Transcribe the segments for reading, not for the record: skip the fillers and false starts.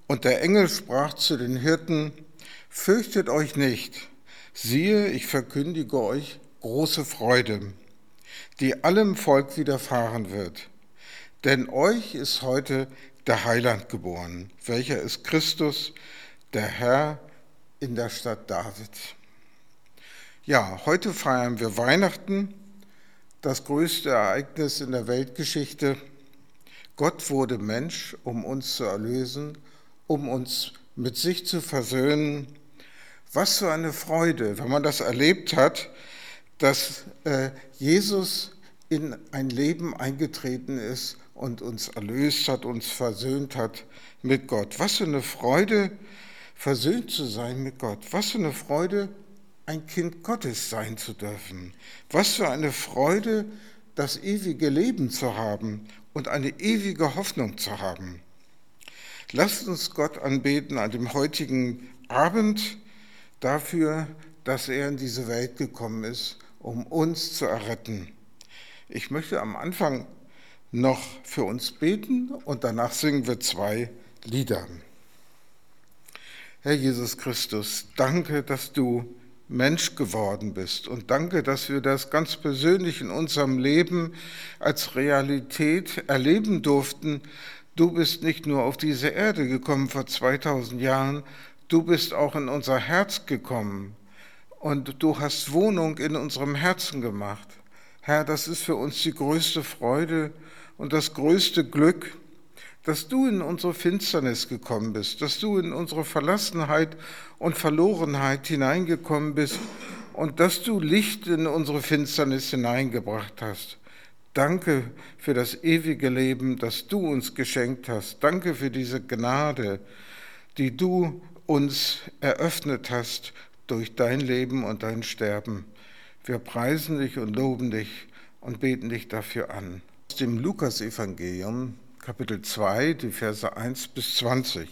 Und der Engel sprach zu den Hirten: Fürchtet euch nicht, siehe, ich verkündige euch große Freude, die allem Volk widerfahren wird. Denn euch ist heute der Heiland geboren, welcher ist Christus, der Herr in der Stadt David. Ja, heute feiern wir Weihnachten, das größte Ereignis in der Weltgeschichte. Gott wurde Mensch, um uns zu erlösen, um uns mit sich zu versöhnen. Was für eine Freude, wenn man das erlebt hat, dass Jesus in ein Leben eingetreten ist und uns erlöst hat, uns versöhnt hat mit Gott. Was für eine Freude, versöhnt zu sein mit Gott. Was für eine Freude, ein Kind Gottes sein zu dürfen. Was für eine Freude, das ewige Leben zu haben und eine ewige Hoffnung zu haben. Lasst uns Gott anbeten an dem heutigen Abend dafür, dass er in diese Welt gekommen ist, um uns zu erretten. Ich möchte am Anfang noch für uns beten und danach singen wir 2 Lieder. Herr Jesus Christus, danke, dass du Mensch geworden bist und danke, dass wir das ganz persönlich in unserem Leben als Realität erleben durften. Du bist nicht nur auf diese Erde gekommen vor 2000 Jahren, du bist auch in unser Herz gekommen und du hast Wohnung in unserem Herzen gemacht. Herr, das ist für uns die größte Freude und das größte Glück, dass du in unsere Finsternis gekommen bist, dass du in unsere Verlassenheit und Verlorenheit hineingekommen bist und dass du Licht in unsere Finsternis hineingebracht hast. Danke für das ewige Leben, das du uns geschenkt hast. Danke für diese Gnade, die du uns eröffnet hast durch dein Leben und dein Sterben. Wir preisen dich und loben dich und beten dich dafür an. Aus dem Lukas-Evangelium, Kapitel 2, die Verse 1 bis 20.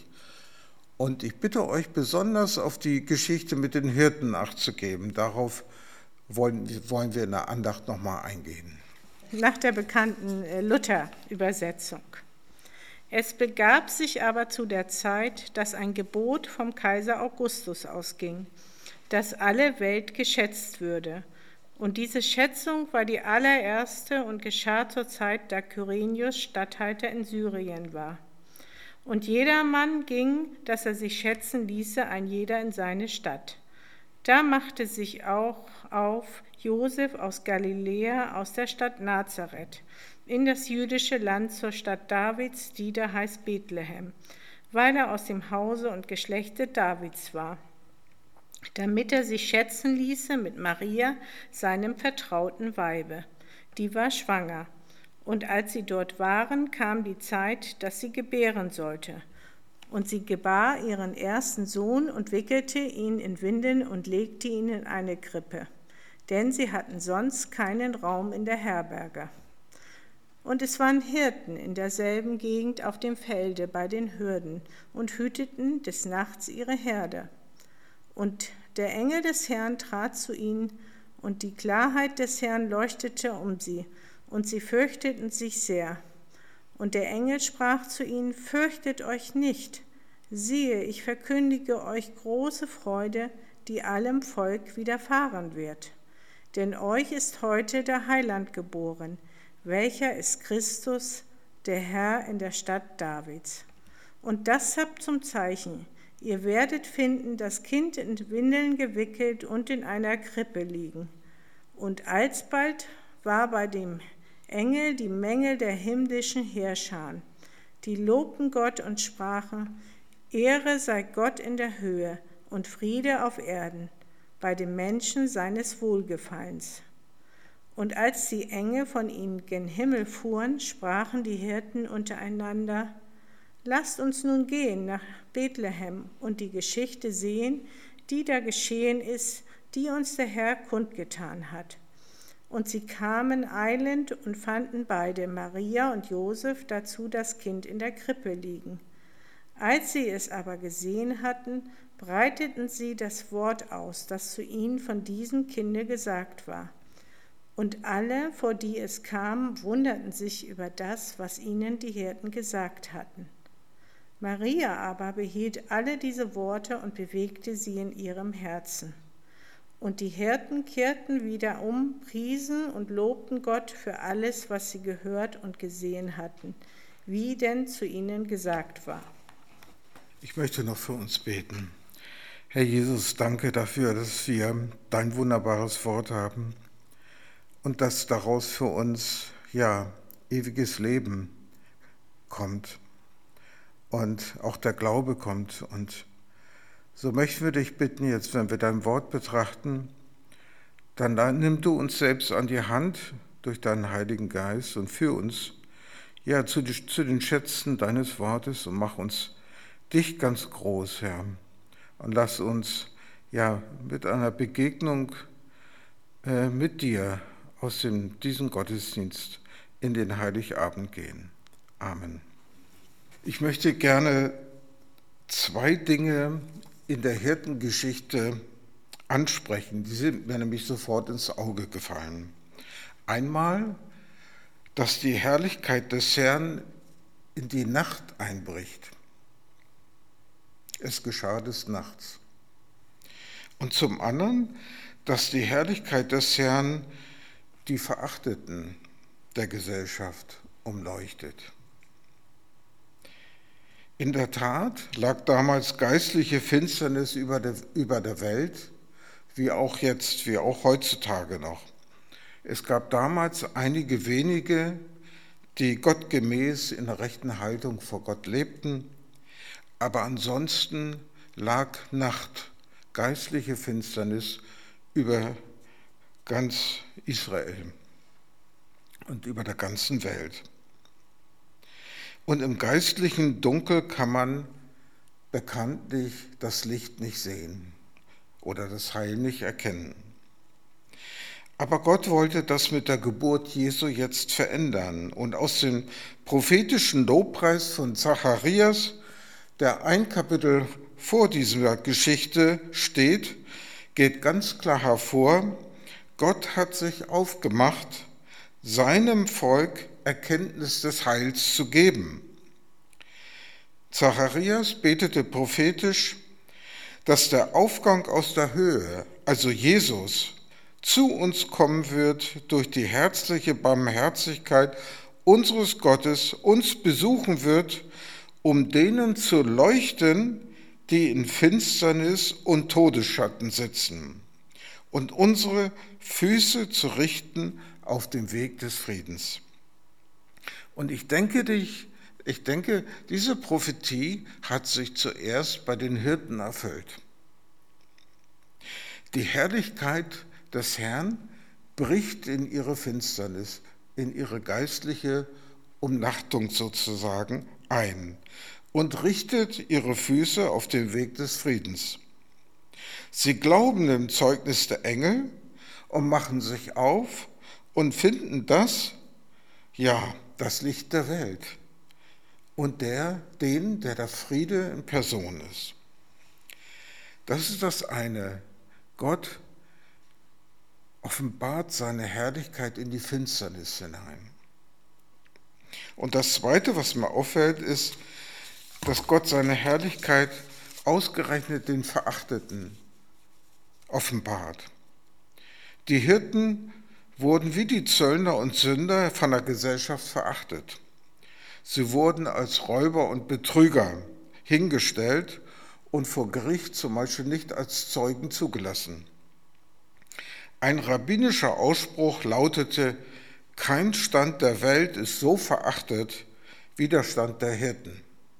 Und ich bitte euch besonders auf die Geschichte mit den Hirten Acht zu geben. Darauf wollen wir in der Andacht nochmal eingehen. Nach der bekannten Luther-Übersetzung. Es begab sich aber zu der Zeit, dass ein Gebot vom Kaiser Augustus ausging, dass alle Welt geschätzt würde. Und diese Schätzung war die allererste und geschah zur Zeit, da Kyrenius Statthalter in Syrien war. Und jedermann ging, dass er sich schätzen ließe, ein jeder in seine Stadt. Da machte sich auch auf Josef aus Galiläa, aus der Stadt Nazareth, in das jüdische Land zur Stadt Davids, die da heißt Bethlehem, weil er aus dem Hause und Geschlechte Davids war, damit er sich schätzen ließe mit Maria, seinem vertrauten Weibe. Die war schwanger. Und als sie dort waren, kam die Zeit, dass sie gebären sollte. Und sie gebar ihren ersten Sohn und wickelte ihn in Windeln und legte ihn in eine Krippe, denn sie hatten sonst keinen Raum in der Herberge. Und es waren Hirten in derselben Gegend auf dem Felde bei den Hürden und hüteten des Nachts ihre Herde. Und der Engel des Herrn trat zu ihnen, und die Klarheit des Herrn leuchtete um sie, und sie fürchteten sich sehr. Und der Engel sprach zu ihnen: Fürchtet euch nicht, siehe, ich verkündige euch große Freude, die allem Volk widerfahren wird. Denn euch ist heute der Heiland geboren, welcher ist Christus, der Herr in der Stadt Davids. Und das habt zum Zeichen: Ihr werdet finden, das Kind in Windeln gewickelt und in einer Krippe liegen. Und alsbald war bei dem Engel die Menge der himmlischen Heerscharen. Die lobten Gott und sprachen: Ehre sei Gott in der Höhe und Friede auf Erden, bei den Menschen seines Wohlgefallens. Und als die Engel von ihnen gen Himmel fuhren, sprachen die Hirten untereinander: Lasst uns nun gehen nach Bethlehem und die Geschichte sehen, die da geschehen ist, die uns der Herr kundgetan hat. Und sie kamen eilend und fanden beide, Maria und Josef, dazu das Kind in der Krippe liegen. Als sie es aber gesehen hatten, breiteten sie das Wort aus, das zu ihnen von diesem Kinde gesagt war. Und alle, vor die es kam, wunderten sich über das, was ihnen die Hirten gesagt hatten. Maria aber behielt alle diese Worte und bewegte sie in ihrem Herzen. Und die Hirten kehrten wieder um, priesen und lobten Gott für alles, was sie gehört und gesehen hatten, wie denn zu ihnen gesagt war. Ich möchte noch für uns beten. Herr Jesus, danke dafür, dass wir dein wunderbares Wort haben und dass daraus für uns, ewiges Leben kommt und auch der Glaube kommt. Und so möchten wir dich bitten jetzt, wenn wir dein Wort betrachten, dann nimm du uns selbst an die Hand durch deinen Heiligen Geist und führ uns zu den Schätzen deines Wortes und mach uns dich ganz groß, Herr. Und lass uns mit einer Begegnung mit dir aus diesem Gottesdienst in den Heiligabend gehen. Amen. Ich möchte gerne 2 Dinge in der Hirtengeschichte ansprechen. Die sind mir nämlich sofort ins Auge gefallen. Einmal, dass die Herrlichkeit des Herrn in die Nacht einbricht. Es geschah des Nachts. Und zum anderen, dass die Herrlichkeit des Herrn die Verachteten der Gesellschaft umleuchtet. In der Tat lag damals geistliche Finsternis über der Welt, wie auch heutzutage noch. Es gab damals einige wenige, die gottgemäß in der rechten Haltung vor Gott lebten, aber ansonsten lag Nacht, geistliche Finsternis über ganz Israel und über der ganzen Welt. Und im geistlichen Dunkel kann man bekanntlich das Licht nicht sehen oder das Heil nicht erkennen. Aber Gott wollte das mit der Geburt Jesu jetzt verändern. Und aus dem prophetischen Lobpreis von Zacharias, der ein Kapitel vor dieser Geschichte steht, geht ganz klar hervor, Gott hat sich aufgemacht, seinem Volk Erkenntnis des Heils zu geben. Zacharias betete prophetisch, dass der Aufgang aus der Höhe, also Jesus, zu uns kommen wird durch die herzliche Barmherzigkeit unseres Gottes, uns besuchen wird, um denen zu leuchten, die in Finsternis und Todesschatten sitzen, und unsere Füße zu richten auf dem Weg des Friedens. Und ich denke, diese Prophetie hat sich zuerst bei den Hirten erfüllt. Die Herrlichkeit des Herrn bricht in ihre Finsternis, in ihre geistliche Umnachtung sozusagen ein und richtet ihre Füße auf den Weg des Friedens. Sie glauben dem Zeugnis der Engel und machen sich auf und finden das Licht der Welt und der Friede in Person ist. Das ist das eine. Gott offenbart seine Herrlichkeit in die Finsternis hinein. Und das Zweite, was mir auffällt, ist, dass Gott seine Herrlichkeit ausgerechnet den Verachteten offenbart. Die Hirten wurden wie die Zöllner und Sünder von der Gesellschaft verachtet. Sie wurden als Räuber und Betrüger hingestellt und vor Gericht zum Beispiel nicht als Zeugen zugelassen. Ein rabbinischer Ausspruch lautete: Kein Stand der Welt ist so verachtet wie der Stand der Hirten.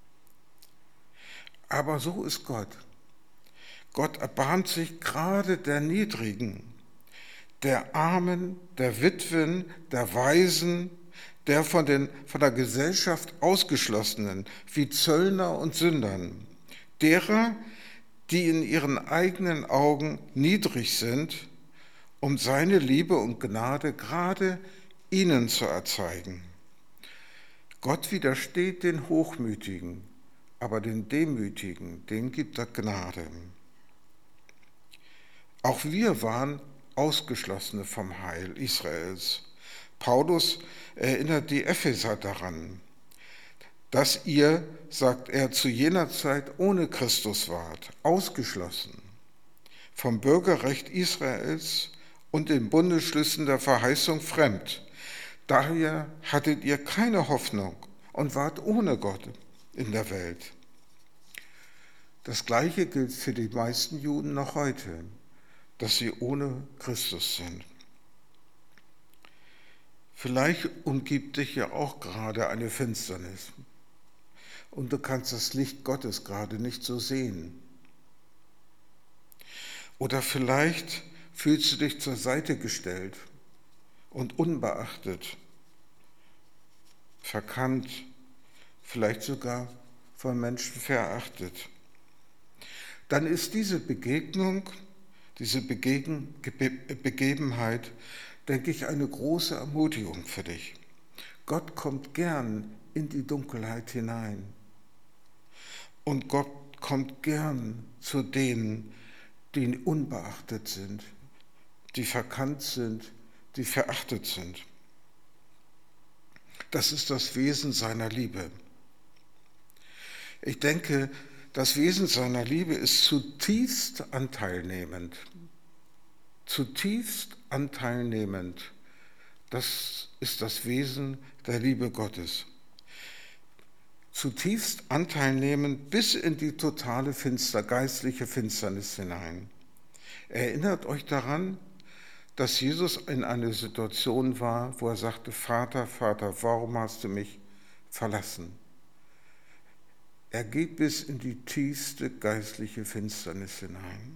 Aber so ist Gott. Gott erbarmt sich gerade der Niedrigen, der Armen, der Witwen, der Waisen, der von der Gesellschaft Ausgeschlossenen, wie Zöllner und Sündern, derer, die in ihren eigenen Augen niedrig sind, um seine Liebe und Gnade gerade ihnen zu erzeigen. Gott widersteht den Hochmütigen, aber den Demütigen, denen gibt er Gnade. Auch wir waren Ausgeschlossene vom Heil Israels. Paulus erinnert die Epheser daran. dass ihr, sagt er, zu jener Zeit ohne Christus wart, ausgeschlossen vom Bürgerrecht Israels und den Bundesschlüssen der Verheißung fremd. Daher hattet ihr keine Hoffnung und wart ohne Gott in der Welt. Das Gleiche gilt für die meisten Juden noch heute, dass sie ohne Christus sind. Vielleicht umgibt dich ja auch gerade eine Finsternis und du kannst das Licht Gottes gerade nicht so sehen. Oder vielleicht fühlst du dich zur Seite gestellt und unbeachtet, verkannt, vielleicht sogar von Menschen verachtet. Dann ist diese Begegnung, diese Begebenheit, denke ich, eine große Ermutigung für dich. Gott kommt gern in die Dunkelheit hinein. Und Gott kommt gern zu denen, die unbeachtet sind, die verkannt sind, die verachtet sind. Das ist das Wesen seiner Liebe. Ich denke, das Wesen seiner Liebe ist zutiefst anteilnehmend. Zutiefst anteilnehmend. Das ist das Wesen der Liebe Gottes. Zutiefst anteilnehmend bis in die totale geistliche Finsternis hinein. Erinnert euch daran, dass Jesus in einer Situation war, wo er sagte, Vater, Vater, warum hast du mich verlassen? Er geht bis in die tiefste geistliche Finsternis hinein.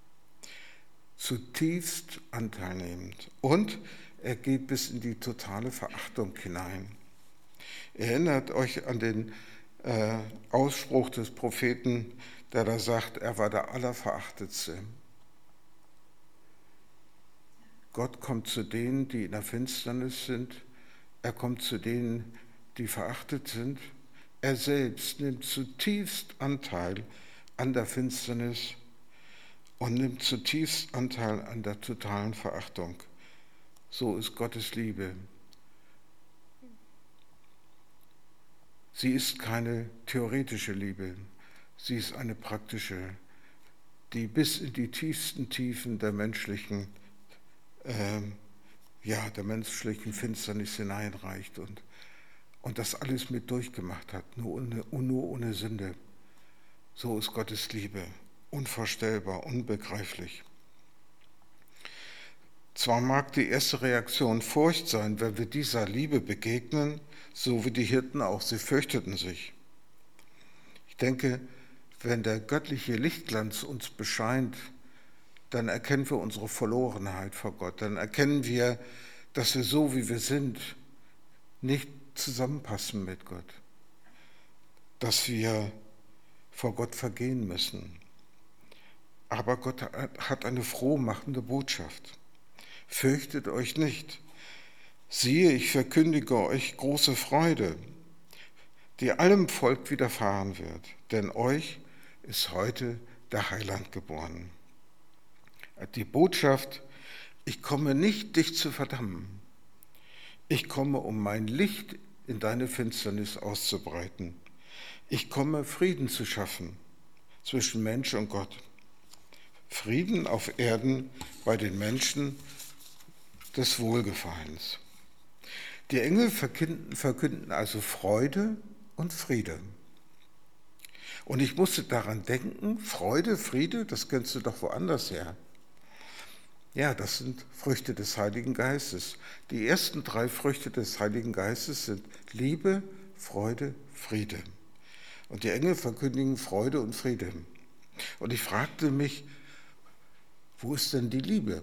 Zutiefst anteilnehmend. Und er geht bis in die totale Verachtung hinein. Erinnert euch an den Ausspruch des Propheten, der da sagt, er war der Allerverachtetste. Gott kommt zu denen, die in der Finsternis sind. Er kommt zu denen, die verachtet sind. Er selbst nimmt zutiefst Anteil an der Finsternis und nimmt zutiefst Anteil an der totalen Verachtung. So ist Gottes Liebe. Sie ist keine theoretische Liebe, sie ist eine praktische, die bis in die tiefsten Tiefen der menschlichen Finsternis hineinreicht und das alles mit durchgemacht hat, nur ohne Sünde. So ist Gottes Liebe, unvorstellbar, unbegreiflich. Zwar mag die erste Reaktion Furcht sein, wenn wir dieser Liebe begegnen, so wie die Hirten auch, sie fürchteten sich. Ich denke, wenn der göttliche Lichtglanz uns bescheint, dann erkennen wir unsere Verlorenheit vor Gott. Dann erkennen wir, dass wir so, wie wir sind, nicht zusammenpassen mit Gott. Dass wir vor Gott vergehen müssen. Aber Gott hat eine frohmachende Botschaft. Fürchtet euch nicht. Siehe, ich verkündige euch große Freude, die allem Volk widerfahren wird. Denn euch ist heute der Heiland geboren. Die Botschaft, ich komme nicht, dich zu verdammen. Ich komme, um mein Licht in deine Finsternis auszubreiten. Ich komme, Frieden zu schaffen zwischen Mensch und Gott. Frieden auf Erden bei den Menschen des Wohlgefallens. Die Engel verkünden also Freude und Friede. Und ich musste daran denken, Freude, Friede, das kennst du doch woanders her. Ja, das sind Früchte des Heiligen Geistes. Die ersten 3 Früchte des Heiligen Geistes sind Liebe, Freude, Friede. Und die Engel verkündigen Freude und Friede. Und ich fragte mich, wo ist denn die Liebe?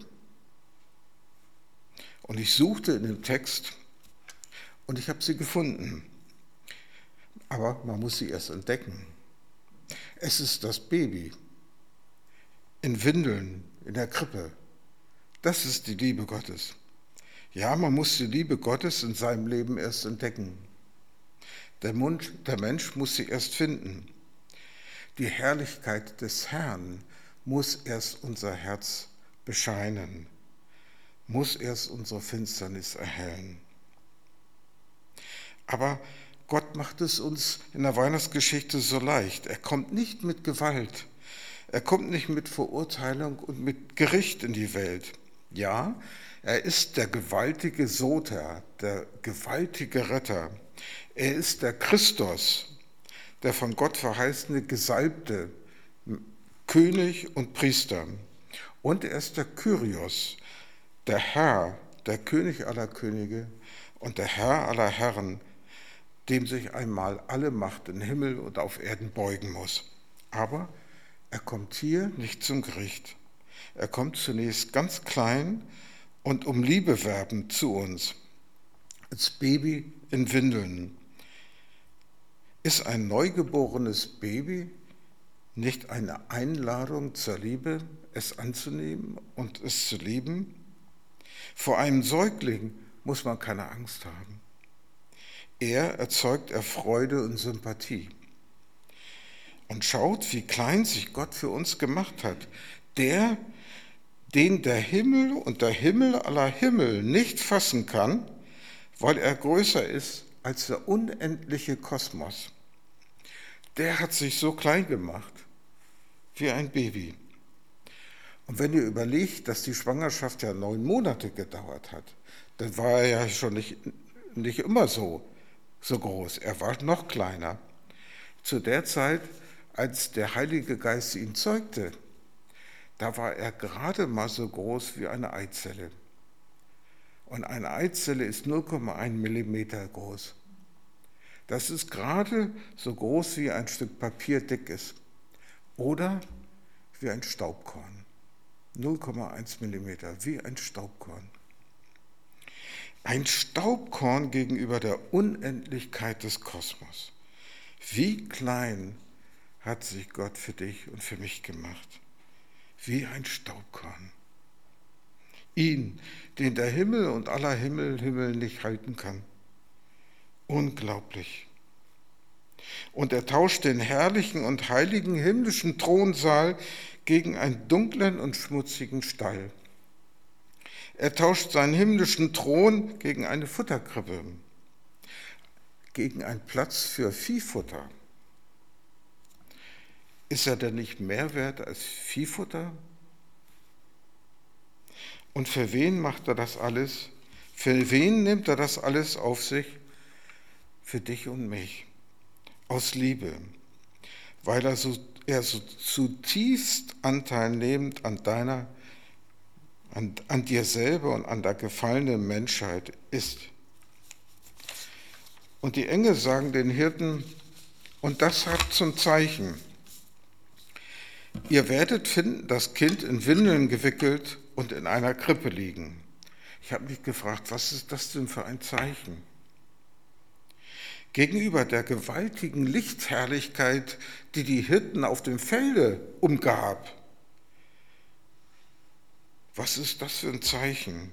Und ich suchte in dem Text und ich habe sie gefunden. Aber man muss sie erst entdecken. Es ist das Baby in Windeln, in der Krippe. Das ist die Liebe Gottes. Ja, man muss die Liebe Gottes in seinem Leben erst entdecken. Der Mensch muss sie erst finden. Die Herrlichkeit des Herrn muss erst unser Herz bescheinen, muss erst unsere Finsternis erhellen. Aber Gott macht es uns in der Weihnachtsgeschichte so leicht. Er kommt nicht mit Gewalt. Er kommt nicht mit Verurteilung und mit Gericht in die Welt. Ja, er ist der gewaltige Soter, der gewaltige Retter. Er ist der Christus, der von Gott verheißene Gesalbte, König und Priester. Und er ist der Kyrios, der Herr, der König aller Könige und der Herr aller Herren, dem sich einmal alle Macht im Himmel und auf Erden beugen muss. Aber er kommt hier nicht zum Gericht. Er kommt zunächst ganz klein und um Liebe werbend zu uns, als Baby in Windeln. Ist ein neugeborenes Baby nicht eine Einladung zur Liebe, es anzunehmen und es zu lieben? Vor einem Säugling muss man keine Angst haben. Er erzeugt Freude und Sympathie. Und schaut, wie klein sich Gott für uns gemacht hat. Den der Himmel und der Himmel aller Himmel nicht fassen kann, weil er größer ist als der unendliche Kosmos. Der hat sich so klein gemacht, wie ein Baby. Und wenn ihr überlegt, dass die Schwangerschaft ja 9 Monate gedauert hat, dann war er ja schon nicht immer so groß. Er war noch kleiner. Zu der Zeit, als der Heilige Geist ihn zeugte, da war er gerade mal so groß wie eine Eizelle. Und eine Eizelle ist 0,1 Millimeter groß. Das ist gerade so groß wie ein Stück Papier dick ist. Oder wie ein Staubkorn. 0,1 Millimeter, wie ein Staubkorn. Ein Staubkorn gegenüber der Unendlichkeit des Kosmos. Wie klein hat sich Gott für dich und für mich gemacht. Wie ein Staubkorn. Ihn, den der Himmel und aller Himmel nicht halten kann. Unglaublich. Und er tauscht den herrlichen und heiligen himmlischen Thronsaal gegen einen dunklen und schmutzigen Stall. Er tauscht seinen himmlischen Thron gegen eine Futterkrippe, gegen einen Platz für Viehfutter. Ist er denn nicht mehr wert als Viehfutter? Und für wen macht er das alles? Für wen nimmt er das alles auf sich? Für dich und mich. Aus Liebe, weil er so zutiefst Anteil nehmend an dir selber und an der gefallenen Menschheit ist. Und die Engel sagen den Hirten, und das hat zum Zeichen: Ihr werdet finden, das Kind in Windeln gewickelt und in einer Krippe liegen. Ich habe mich gefragt, was ist das denn für ein Zeichen? Gegenüber der gewaltigen Lichtherrlichkeit, die die Hirten auf dem Felde umgab. Was ist das für ein Zeichen?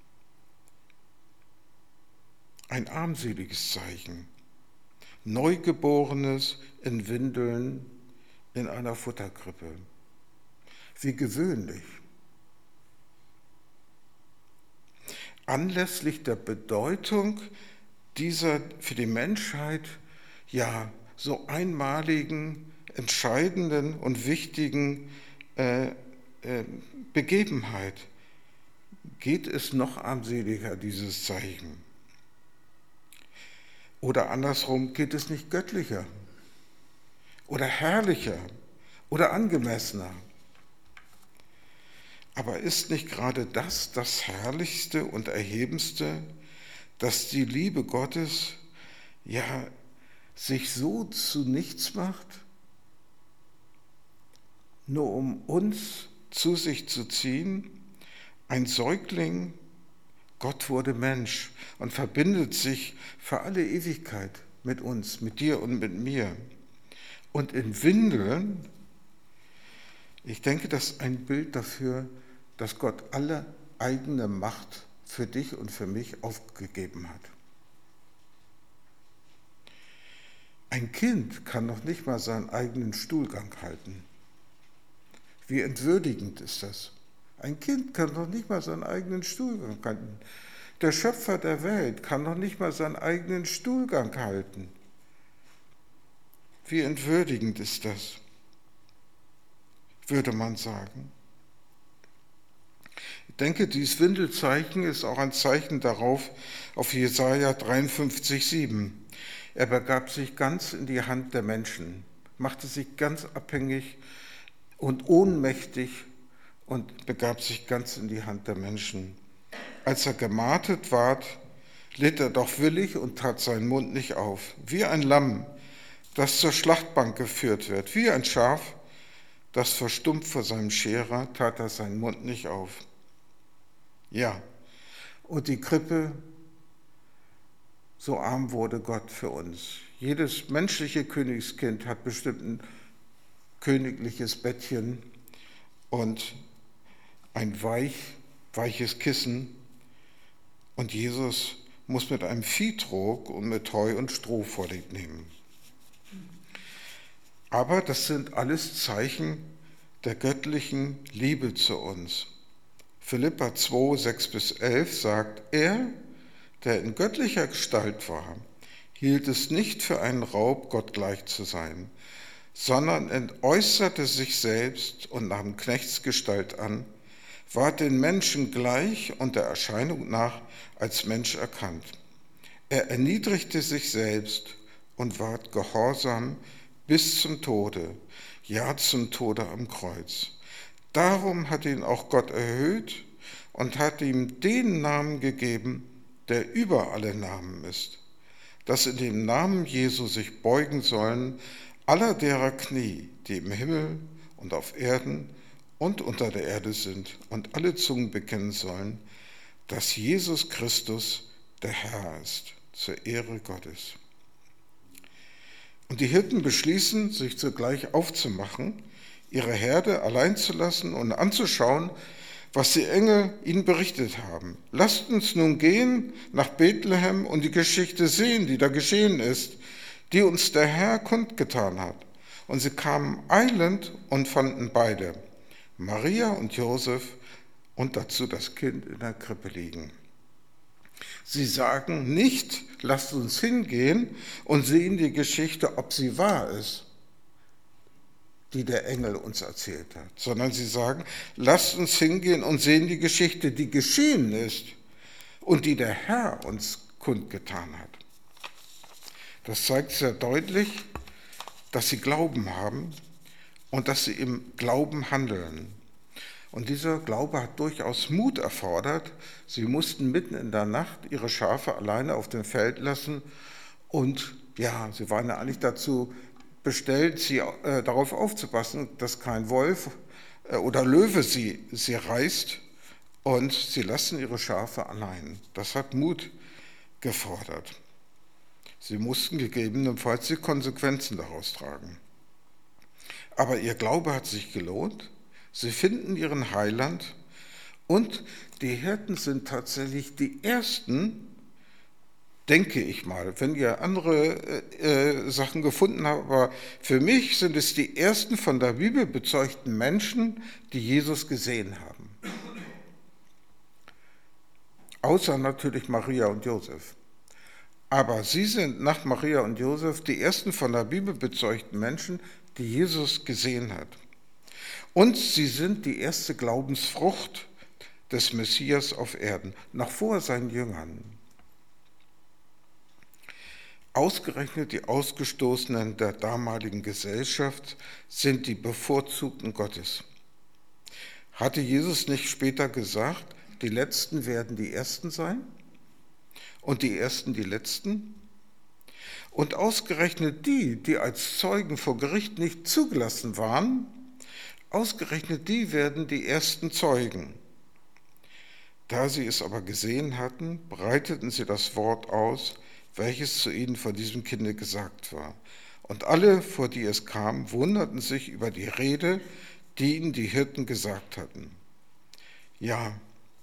Ein armseliges Zeichen. Neugeborenes in Windeln in einer Futterkrippe. Wie gewöhnlich. Anlässlich der Bedeutung dieser für die Menschheit ja so einmaligen, entscheidenden und wichtigen Begebenheit geht es noch armseliger, dieses Zeichen. Oder andersrum, geht es nicht göttlicher oder herrlicher oder angemessener? Aber ist nicht gerade das Herrlichste und Erhebendste, dass die Liebe Gottes ja sich so zu nichts macht, nur um uns zu sich zu ziehen? Ein Säugling, Gott wurde Mensch und verbindet sich für alle Ewigkeit mit uns, mit dir und mit mir. Und in Windeln, ich denke, das ist ein Bild dafür, dass Gott alle eigene Macht für dich und für mich aufgegeben hat. Ein Kind kann noch nicht mal seinen eigenen Stuhlgang halten. Wie entwürdigend ist das? Ein Kind kann noch nicht mal seinen eigenen Stuhlgang halten. Der Schöpfer der Welt kann noch nicht mal seinen eigenen Stuhlgang halten. Wie entwürdigend ist das, würde man sagen. Ich denke, dieses Windelzeichen ist auch ein Zeichen darauf, auf Jesaja 53,7. Er begab sich ganz in die Hand der Menschen, machte sich ganz abhängig und ohnmächtig und begab sich ganz in die Hand der Menschen. Als er gemartet ward, litt er doch willig und tat seinen Mund nicht auf, wie ein Lamm, das zur Schlachtbank geführt wird, wie ein Schaf, das verstummt vor seinem Scherer, tat er seinen Mund nicht auf. Ja, und die Krippe, so arm wurde Gott für uns. Jedes menschliche Königskind hat bestimmt ein königliches Bettchen und ein weiches Kissen. Und Jesus muss mit einem Viehtrog und mit Heu und Stroh vorlieb nehmen. Aber das sind alles Zeichen der göttlichen Liebe zu uns. Philipper 2, 6-11 sagt, er, der in göttlicher Gestalt war, hielt es nicht für einen Raub, Gott gleich zu sein, sondern entäußerte sich selbst und nahm Knechtsgestalt an, ward den Menschen gleich und der Erscheinung nach als Mensch erkannt. Er erniedrigte sich selbst und ward gehorsam bis zum Tode, ja zum Tode am Kreuz. Darum hat ihn auch Gott erhöht und hat ihm den Namen gegeben, der über alle Namen ist, dass in dem Namen Jesu sich beugen sollen aller derer Knie, die im Himmel und auf Erden und unter der Erde sind, und alle Zungen bekennen sollen, dass Jesus Christus der Herr ist, zur Ehre Gottes. Und die Hirten beschließen, sich sogleich aufzumachen, ihre Herde allein zu lassen und anzuschauen, was die Engel ihnen berichtet haben. Lasst uns nun gehen nach Bethlehem und die Geschichte sehen, die da geschehen ist, die uns der Herr kundgetan hat. Und sie kamen eilend und fanden beide, Maria und Josef, und dazu das Kind in der Krippe liegen. Sie sagen nicht, lasst uns hingehen und sehen die Geschichte, ob sie wahr ist, die der Engel uns erzählt hat, sondern sie sagen, lasst uns hingehen und sehen die Geschichte, die geschehen ist und die der Herr uns kundgetan hat. Das zeigt sehr deutlich, dass sie Glauben haben und dass sie im Glauben handeln. Und dieser Glaube hat durchaus Mut erfordert. Sie mussten mitten in der Nacht ihre Schafe alleine auf dem Feld lassen und ja, sie waren ja eigentlich dazu bestellt, darauf aufzupassen, dass kein Wolf oder Löwe sie reißt, und sie lassen ihre Schafe allein. Das hat Mut gefordert. Sie mussten gegebenenfalls die Konsequenzen daraus tragen. Aber ihr Glaube hat sich gelohnt. Sie finden ihren Heiland und die Hirten sind tatsächlich die Ersten, denke ich mal, wenn ihr andere Sachen gefunden habt, aber für mich sind es die Ersten von der Bibel bezeugten Menschen, die Jesus gesehen haben. Außer natürlich Maria und Josef. Aber sie sind nach Maria und Josef die Ersten von der Bibel bezeugten Menschen, die Jesus gesehen hat. Und sie sind die erste Glaubensfrucht des Messias auf Erden, noch vor seinen Jüngern. Ausgerechnet die Ausgestoßenen der damaligen Gesellschaft sind die Bevorzugten Gottes. Hatte Jesus nicht später gesagt, die Letzten werden die Ersten sein und die Ersten die Letzten? Und ausgerechnet die, die als Zeugen vor Gericht nicht zugelassen waren, ausgerechnet die werden die ersten Zeugen. Da sie es aber gesehen hatten, breiteten sie das Wort aus, welches zu ihnen von diesem Kinde gesagt war. Und alle, vor die es kam, wunderten sich über die Rede, die ihnen die Hirten gesagt hatten. Ja,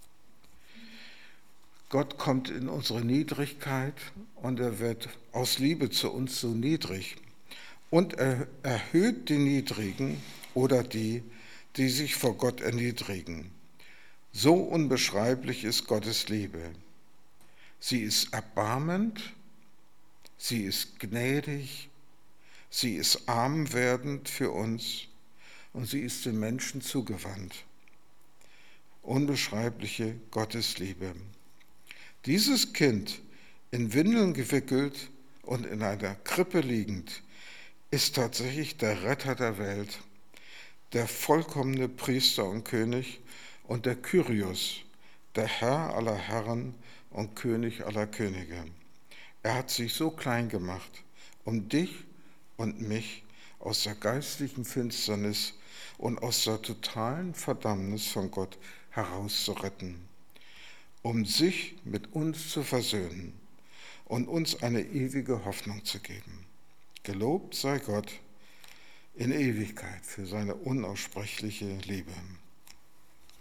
Gott kommt in unsere Niedrigkeit und er wird aus Liebe zu uns so niedrig. Und er erhöht die Niedrigen oder die sich vor Gott erniedrigen. So unbeschreiblich ist Gottes Liebe. Sie ist erbarmend, sie ist gnädig, Sie ist arm werdend für uns und sie ist den Menschen zugewandt. Unbeschreibliche Gottesliebe. Dieses Kind, in Windeln gewickelt und in einer Krippe liegend, ist tatsächlich der Retter der Welt, der vollkommene Priester und König und der Kyrios, der Herr aller Herren und König aller Könige. Er hat sich so klein gemacht, um dich und mich aus der geistlichen Finsternis und aus der totalen Verdammnis von Gott herauszuretten, um sich mit uns zu versöhnen und uns eine ewige Hoffnung zu geben. Gelobt sei Gott in Ewigkeit für seine unaussprechliche Liebe.